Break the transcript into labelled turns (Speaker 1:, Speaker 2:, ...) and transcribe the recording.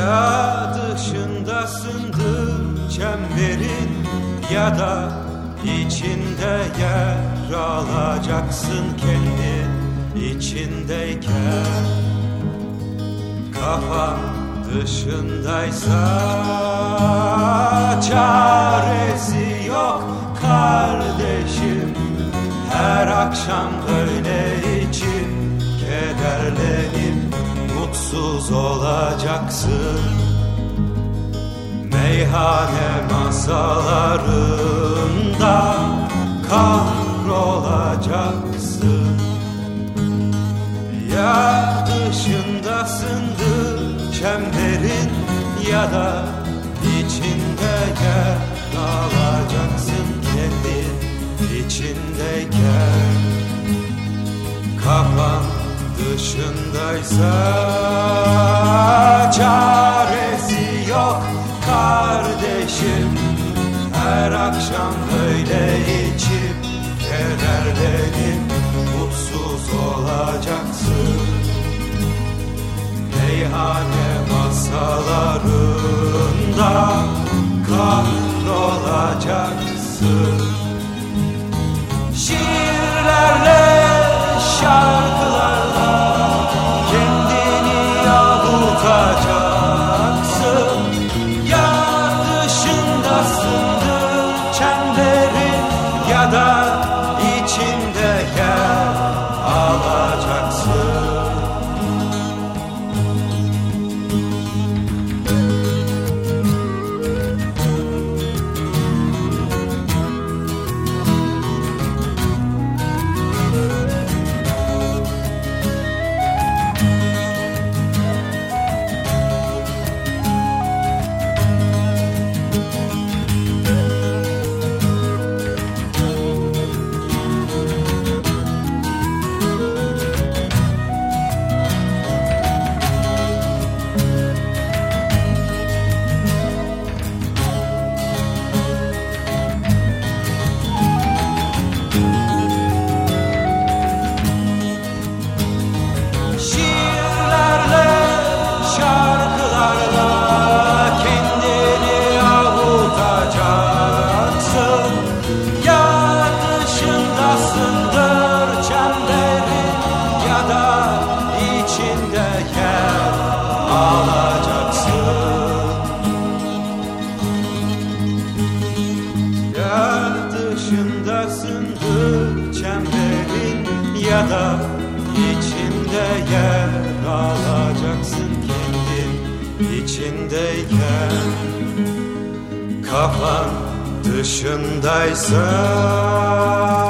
Speaker 1: Ya dışındasındır çemberin, ya da içinde yer alacaksın kendin içindeyken. Kafan dışındaysa çaresi yok kardeşim. Her akşam böyle içip kederlenip mutsuz olacaksın. Meyhane masalarında kahrolacaksın. Ya dışındasındır çemberin, ya da içinde yer alacaksın kendin içindeyken. Kafan dışındaysa çaresi yok kardeşim. Her akşam böyle içip kederlenip mutsuz olacaksın. Meyhane masalarında kahrolacaksın. Şiirlerle, şarkılarla kendini avutacaksın. Ya dışındasındır çemberin, ya da içinde yer alacaksın. Dışındasındır çemberin, ya da içinde yer alacaksın kendin içindeyken. Kafan dışındaysa